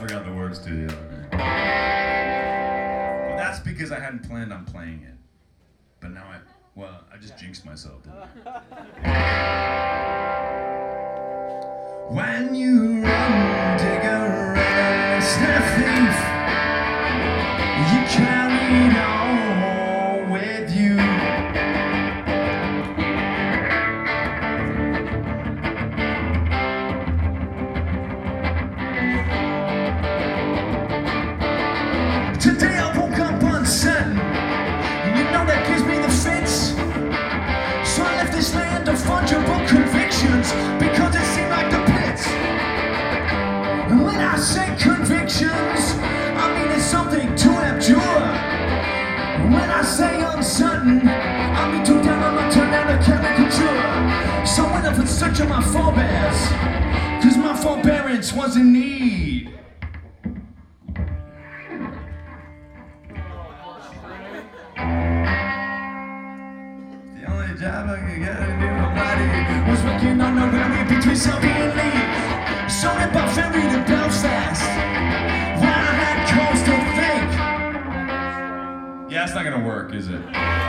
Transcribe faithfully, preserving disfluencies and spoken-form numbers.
forgot the words to the other. But that's because I hadn't planned on playing it. But now I, well, I just jinxed myself, didn't I? When you run, digger, and a thief, you carry it all with you. Today I woke up uncertain, and you know that gives me the fits. So I left this land of fungible convictions because it seemed like the pits. And when I say convictions, I mean it's something to endure. And when I say uncertain, I mean to down on my turn down a caricature. So I went up in search of my forebears, cause my forbearance was in need. The job I could get to do nobody was working on the railway between Selby and Leeds. So they bought ferry to Belfast, where I had cause to think. Yeah, it's not gonna work, is it?